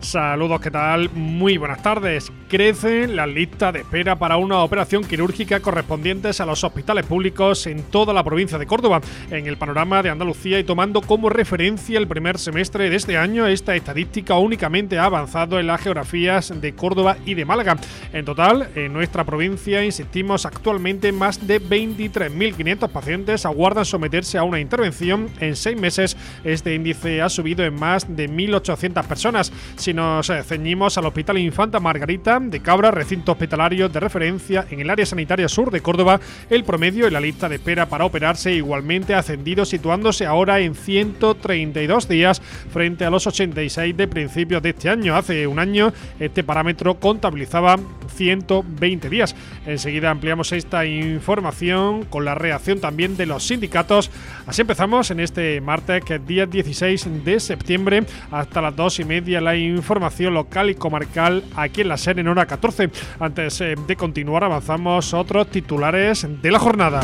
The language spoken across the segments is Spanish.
Saludos, ¿qué tal? Muy buenas tardes. Crecen las listas de espera para una operación quirúrgica correspondientes a los hospitales públicos en toda la provincia de Córdoba. En el panorama de Andalucía y tomando como referencia el primer semestre de este año, esta estadística únicamente ha avanzado en las geografías de Córdoba y de Málaga. En total, en nuestra provincia, insistimos, actualmente más de 23.500 pacientes aguardan someterse a una intervención. En 6 meses, este índice ha subido en más de 1.800 personas. Si nos ceñimos al Hospital Infanta Margarita de Cabra, recinto hospitalario de referencia en el área sanitaria sur de Córdoba, el promedio en la lista de espera para operarse igualmente ha ascendido, situándose ahora en 132 días frente a los 86 de principios de este año. Hace un año este parámetro contabilizaba 120 días. Enseguida ampliamos esta información con la reacción también de los sindicatos. Así empezamos en este martes, que es día 16 de septiembre, hasta las 2:30 la información local y comarcal aquí en la SER en hora 14. Antes de continuar, avanzamos otros titulares de la jornada.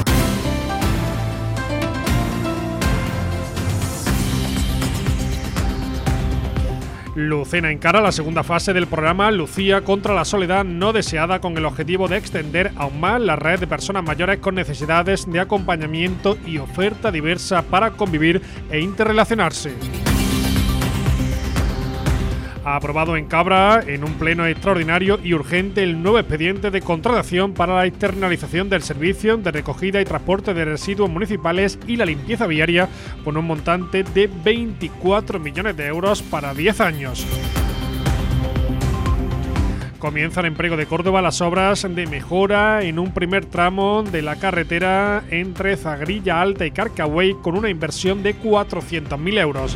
Lucena encara la segunda fase del programa Lucía contra la soledad no deseada, con el objetivo de extender aún más la red de personas mayores con necesidades de acompañamiento y oferta diversa para convivir e interrelacionarse. Ha aprobado en Cabra, en un pleno extraordinario y urgente, el nuevo expediente de contratación para la externalización del servicio de recogida y transporte de residuos municipales y la limpieza viaria, con un montante de 24 millones de euros para 10 años. Comienzan en Priego de Córdoba las obras de mejora en un primer tramo de la carretera entre Zagrilla Alta y Carcahuey, con una inversión de 400.000 euros.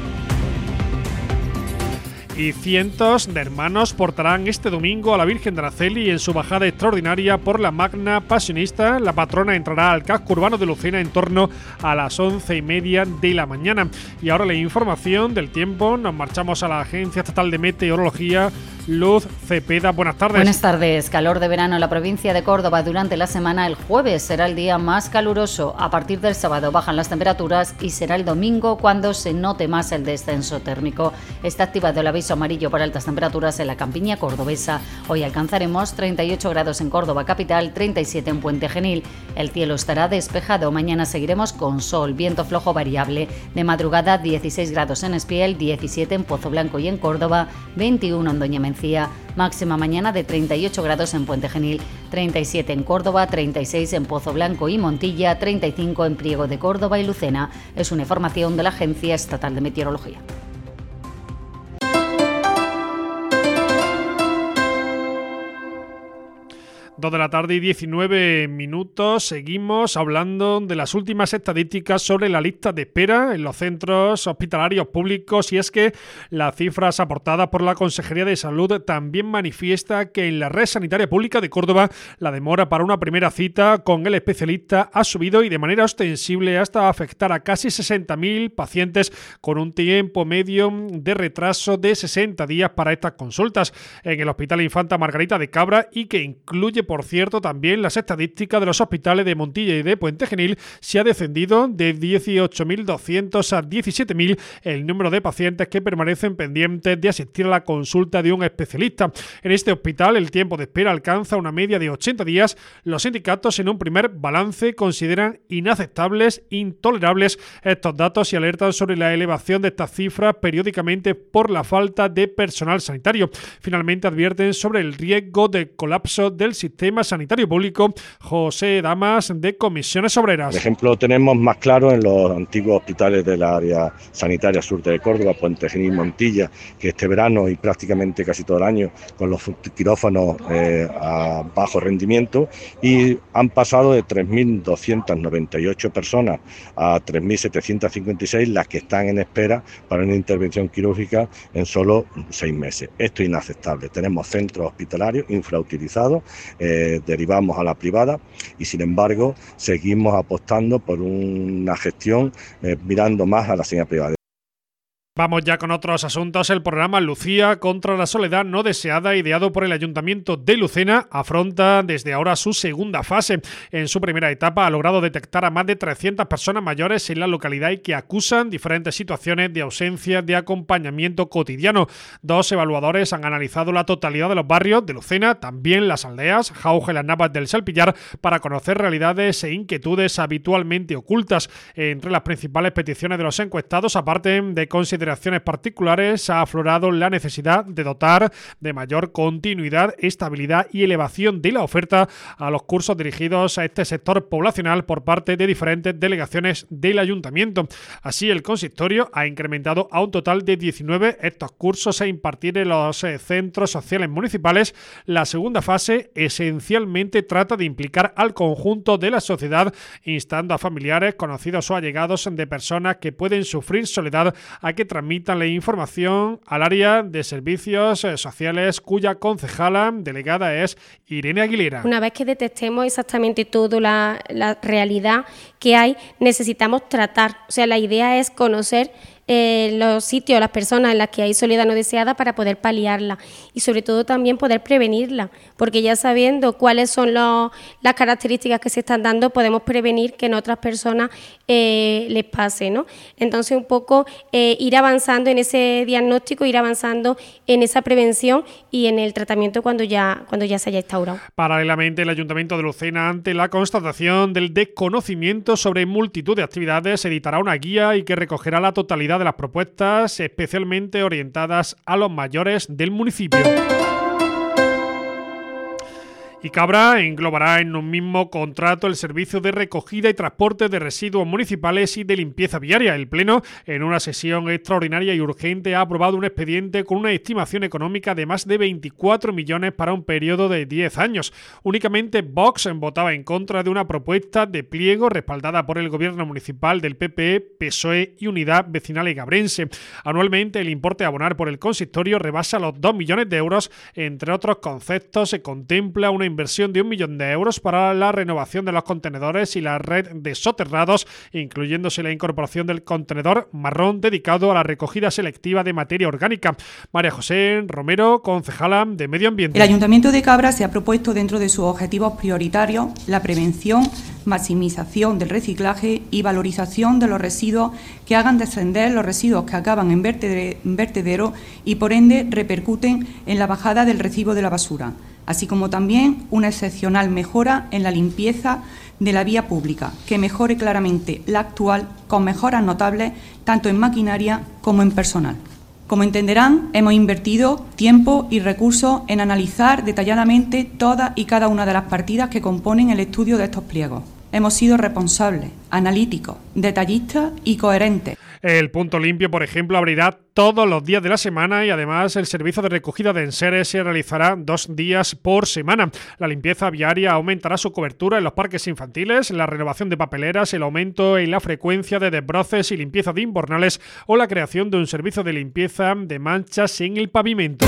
Y cientos de hermanos portarán este domingo a la Virgen de Araceli en su bajada extraordinaria por la Magna Pasionista. La patrona entrará al casco urbano de Lucena en torno a las 11:30 de la mañana. Y ahora la información del tiempo. Nos marchamos a la Agencia Estatal de Meteorología. Luz Cepeda, buenas tardes. Buenas tardes. Calor de verano en la provincia de Córdoba durante la semana. El jueves será el día más caluroso. A partir del sábado bajan las temperaturas y será el domingo cuando se note más el descenso térmico. Está activado el aviso amarillo por altas temperaturas en la campiña cordobesa. Hoy alcanzaremos 38 grados en Córdoba capital, 37 en Puente Genil. El cielo estará despejado. Mañana seguiremos con sol, viento flojo variable. De madrugada 16 grados en Espiel, 17 en Pozo Blanco y en Córdoba, 21 en Doña Mencía. Máxima mañana de 38 grados en Puente Genil, 37 en Córdoba, 36 en Pozo Blanco y Montilla, 35 en Priego de Córdoba y Lucena. Es una información de la Agencia Estatal de Meteorología. 2 de la tarde y 19 minutos. Seguimos hablando de las últimas estadísticas sobre la lista de espera en los centros hospitalarios públicos, y es que las cifras aportadas por la Consejería de Salud también manifiesta que en la red sanitaria pública de Córdoba la demora para una primera cita con el especialista ha subido y de manera ostensible hasta afectar a casi 60.000 pacientes, con un tiempo medio de retraso de 60 días para estas consultas en el Hospital Infanta Margarita de Cabra, y que incluye, por cierto, también las estadísticas de los hospitales de Montilla y de Puente Genil. Se ha descendido de 18.200 a 17.000 el número de pacientes que permanecen pendientes de asistir a la consulta de un especialista. En este hospital el tiempo de espera alcanza una media de 80 días. Los sindicatos, en un primer balance, consideran inaceptables, intolerables estos datos y alertan sobre la elevación de estas cifras periódicamente por la falta de personal sanitario. Finalmente advierten sobre el riesgo de colapso del sistema sanitario público. José Damas, de Comisiones Obreras. Por ejemplo, tenemos más claro en los antiguos hospitales del área sanitaria sur de Córdoba, Puente Genil, Montilla, que este verano y prácticamente casi todo el año con los quirófanos a bajo rendimiento, y han pasado de 3.298 personas a 3.756 las que están en espera para una intervención quirúrgica en solo 6 meses. Esto es inaceptable. Tenemos centros hospitalarios infrautilizados, derivamos a la privada y sin embargo seguimos apostando por una gestión mirando más a la sanidad privada. Vamos ya con otros asuntos. El programa Lucía contra la soledad no deseada, ideado por el Ayuntamiento de Lucena, afronta desde ahora su segunda fase. En su primera etapa ha logrado detectar a más de 300 personas mayores en la localidad y que acusan diferentes situaciones de ausencia de acompañamiento cotidiano. 2 evaluadores han analizado la totalidad de los barrios de Lucena, también las aldeas, Jauja y las Navas del Salpillar, para conocer realidades e inquietudes habitualmente ocultas. Entre las principales peticiones de los encuestados, aparte de consideraciones particulares, ha aflorado la necesidad de dotar de mayor continuidad, estabilidad y elevación de la oferta a los cursos dirigidos a este sector poblacional por parte de diferentes delegaciones del Ayuntamiento. Así, el consistorio ha incrementado a un total de 19 estos cursos a impartir en los centros sociales municipales. La segunda fase esencialmente trata de implicar al conjunto de la sociedad, instando a familiares, conocidos o allegados de personas que pueden sufrir soledad a que transmitan la información al área de servicios sociales, cuya concejala delegada es Irene Aguilera. Una vez que detectemos exactamente toda la realidad que hay, necesitamos tratar. O sea, la idea es conocer los sitios, las personas en las que hay soledad no deseada para poder paliarla y sobre todo también poder prevenirla, porque ya sabiendo cuáles son las características que se están dando, podemos prevenir que en otras personas les pase, ¿no? Entonces un poco ir avanzando en ese diagnóstico, ir avanzando en esa prevención y en el tratamiento cuando ya se haya instaurado. Paralelamente, el Ayuntamiento de Lucena, ante la constatación del desconocimiento sobre multitud de actividades, editará una guía y que recogerá la totalidad de las propuestas especialmente orientadas a los mayores del municipio. Y Cabra englobará en un mismo contrato el servicio de recogida y transporte de residuos municipales y de limpieza viaria. El Pleno, en una sesión extraordinaria y urgente, ha aprobado un expediente con una estimación económica de más de 24 millones para un periodo de 10 años. Únicamente Vox votaba en contra de una propuesta de pliego respaldada por el Gobierno municipal del PP, PSOE y Unidad Vecinal Egabrense. Anualmente, el importe a abonar por el consistorio rebasa los 2 millones de euros. Entre otros conceptos, se contempla una inversión de 1 millón de euros para la renovación de los contenedores y la red de soterrados, incluyéndose la incorporación del contenedor marrón dedicado a la recogida selectiva de materia orgánica. María José Romero, concejala de Medio Ambiente. El Ayuntamiento de Cabra se ha propuesto dentro de sus objetivos prioritarios la prevención, maximización del reciclaje y valorización de los residuos que hagan descender los residuos que acaban en vertedero y por ende repercuten en la bajada del recibo de la basura, así como también una excepcional mejora en la limpieza de la vía pública, que mejore claramente la actual con mejoras notables tanto en maquinaria como en personal. Como entenderán, hemos invertido tiempo y recursos en analizar detalladamente todas y cada una de las partidas que componen el estudio de estos pliegos. Hemos sido responsables, analíticos, detallistas y coherentes. El Punto Limpio, por ejemplo, abrirá todos los días de la semana y además el servicio de recogida de enseres se realizará 2 días por semana. La limpieza viaria aumentará su cobertura en los parques infantiles, la renovación de papeleras, el aumento en la frecuencia de desbroces y limpieza de invernales o la creación de un servicio de limpieza de manchas en el pavimento.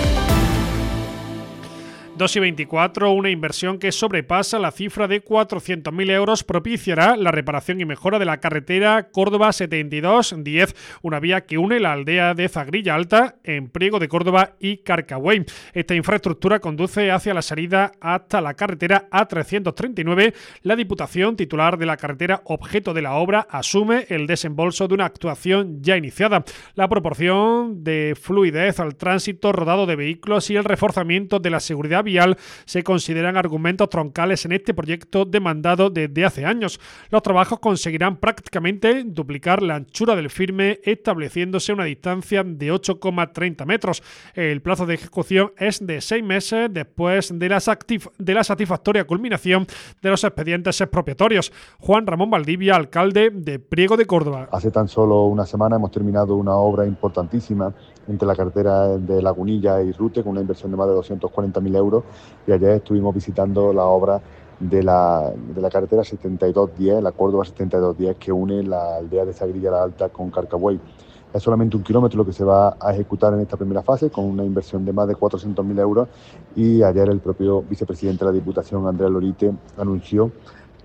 2,24, una inversión que sobrepasa la cifra de 400.000 euros, propiciará la reparación y mejora de la carretera Córdoba 7210, una vía que une la aldea de Zagrilla Alta, en Priego de Córdoba y Carcagüey. Esta infraestructura conduce hacia la salida hasta la carretera A339. La Diputación, titular de la carretera objeto de la obra, asume el desembolso de una actuación ya iniciada. La proporción de fluidez al tránsito rodado de vehículos y el reforzamiento de la seguridad vial se consideran argumentos troncales en este proyecto demandado desde hace años. Los trabajos conseguirán prácticamente duplicar la anchura del firme, estableciéndose una distancia de 8,30 metros. El plazo de ejecución es de 6 meses después de la satisfactoria culminación de los expedientes expropiatorios. Juan Ramón Valdivia, alcalde de Priego de Córdoba. Hace tan solo una semana hemos terminado una obra importantísima entre la carretera de Lagunilla y Rute, con una inversión de más de 240.000 euros, y ayer estuvimos visitando la obra de la carretera 7210, la Córdoba 7210, que une la aldea de Zagrilla la Alta con Carcagüey. Es solamente 1 kilómetro lo que se va a ejecutar en esta primera fase, con una inversión de más de 400.000 euros, y ayer el propio vicepresidente de la Diputación, Andrés Lorite, anunció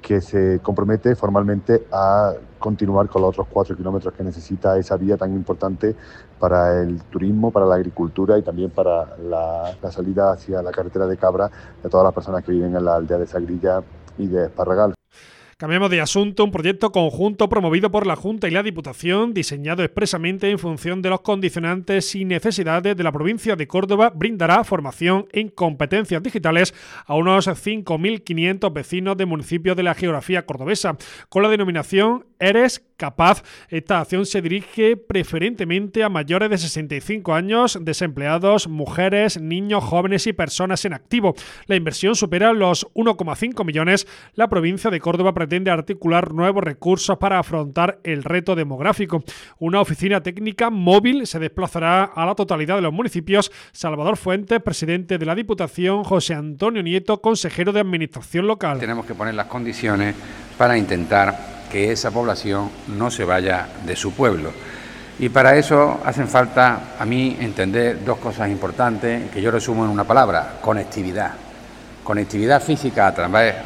que se compromete formalmente a continuar con los otros 4 kilómetros que necesita esa vía tan importante para el turismo, para la agricultura y también para la salida hacia la carretera de Cabra de todas las personas que viven en la aldea de Sagrilla y de Esparragal. Cambiamos de asunto. Un proyecto conjunto promovido por la Junta y la Diputación, diseñado expresamente en función de los condicionantes y necesidades de la provincia de Córdoba, brindará formación en competencias digitales a unos 5.500 vecinos de municipios de la geografía cordobesa. Con la denominación Eres Capaz, esta acción se dirige preferentemente a mayores de 65 años, desempleados, mujeres, niños, jóvenes y personas en activo. La inversión supera los 1,5 millones. La provincia de Córdoba pretende articular nuevos recursos para afrontar el reto demográfico. Una oficina técnica móvil se desplazará a la totalidad de los municipios. Salvador Fuentes, presidente de la Diputación, José Antonio Nieto, consejero de Administración Local. Tenemos que poner las condiciones para intentar que esa población no se vaya de su pueblo. Y para eso hacen falta, a mí, entender 2 cosas importantes que yo resumo en una palabra: conectividad. Conectividad física a través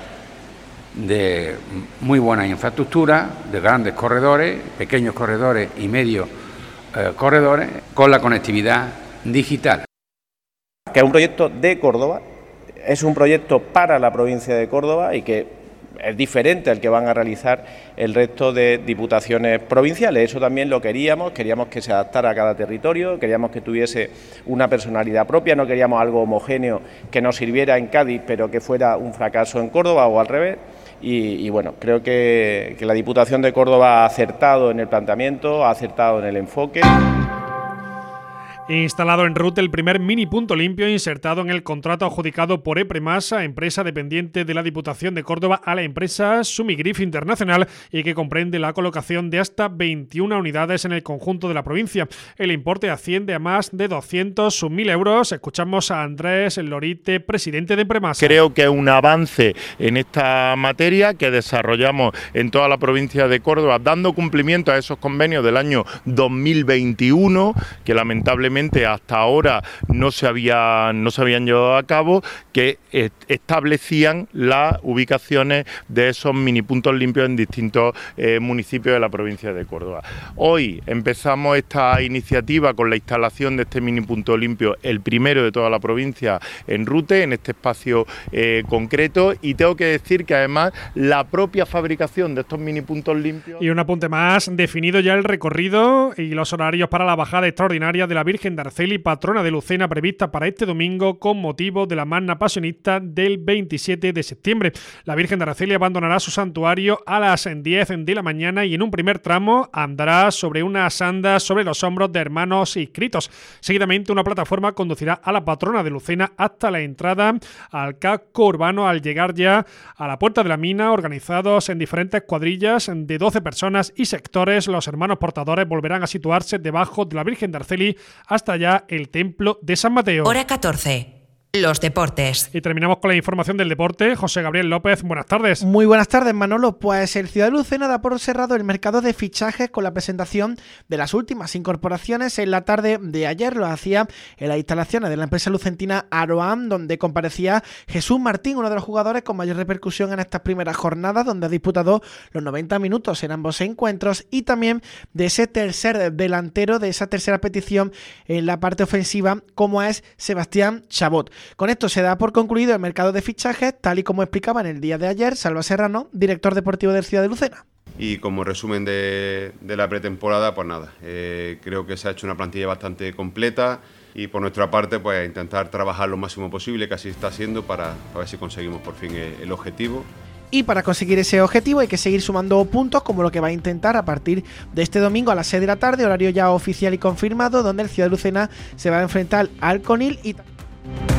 de muy buenas infraestructuras, de grandes corredores, pequeños corredores y medios corredores, con la conectividad digital. Que es un proyecto de Córdoba, es un proyecto para la provincia de Córdoba y que es diferente al que van a realizar el resto de diputaciones provinciales. Eso también lo queríamos que se adaptara a cada territorio, queríamos que tuviese una personalidad propia, no queríamos algo homogéneo que nos sirviera en Cádiz pero que fuera un fracaso en Córdoba o al revés. Y bueno, creo que la Diputación de Córdoba ha acertado en el planteamiento, ha acertado en el enfoque. Instalado en Rute el primer mini punto limpio insertado en el contrato adjudicado por Epremasa, empresa dependiente de la Diputación de Córdoba, a la empresa Sumigrif Internacional, y que comprende la colocación de hasta 21 unidades en el conjunto de la provincia. El importe asciende a más de 200.000 euros. Escuchamos a Andrés Lorite, presidente de Epremasa. Creo que es un avance en esta materia que desarrollamos en toda la provincia de Córdoba, dando cumplimiento a esos convenios del año 2021, que lamentablemente hasta ahora no se habían llevado a cabo, que establecían las ubicaciones de esos mini puntos limpios en distintos municipios de la provincia de Córdoba. Hoy empezamos esta iniciativa con la instalación de este mini punto limpio, el primero de toda la provincia en Rute, en este espacio concreto, y tengo que decir que además la propia fabricación de estos mini puntos limpios... Y un apunte más, definido ya el recorrido y los horarios para la bajada extraordinaria de la Virgen de Arceli, patrona de Lucena, prevista para este domingo con motivo de la Magna Pasionista del 27 de septiembre. La Virgen de Arceli abandonará su santuario a las 10 de la mañana y en un primer tramo andará sobre unas andas sobre los hombros de hermanos inscritos. Seguidamente, una plataforma conducirá a la patrona de Lucena hasta la entrada al casco urbano. Al llegar ya a la puerta de la mina, organizados en diferentes cuadrillas de 12 personas y sectores, los hermanos portadores volverán a situarse debajo de la Virgen de Arceli hasta ya el templo de San Mateo. Hora 14. Los deportes. Y terminamos con la información del deporte. José Gabriel López, buenas tardes. Muy buenas tardes, Manolo. Pues el Ciudad de Lucena da por cerrado el mercado de fichajes con la presentación de las últimas incorporaciones en la tarde de ayer. Lo hacía en las instalaciones de la empresa lucentina Aroam, donde comparecía Jesús Martín, uno de los jugadores con mayor repercusión en estas primeras jornadas, donde ha disputado los 90 minutos en ambos encuentros, y también de ese tercer delantero, de esa tercera petición en la parte ofensiva, como es Sebastián Chabot. Con esto se da por concluido el mercado de fichajes, tal y como explicaba en el día de ayer Salva Serrano, director deportivo del Ciudad de Lucena. Y como resumen de la pretemporada, pues nada, creo que se ha hecho una plantilla bastante completa y por nuestra parte pues intentar trabajar lo máximo posible, que así está siendo, para ver si conseguimos por fin el objetivo. Y para conseguir ese objetivo hay que seguir sumando puntos, como lo que va a intentar a partir de este domingo a las 6 de la tarde, horario ya oficial y confirmado, donde el Ciudad de Lucena se va a enfrentar al Conil y...